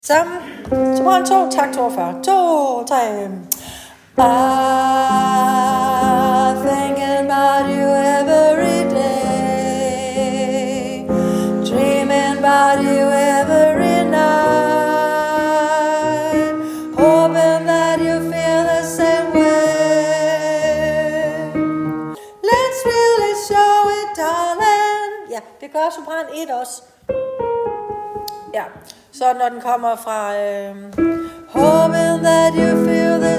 Sammen. Sopran 2, takt 42. 2, 3. I'm thinking about you every day, dreaming about you every night, hoping that you feel the same way. Let's really show it, darling. Ja, det gør sopran 1 også. Ja, så når den kommer fra hoping that you feel the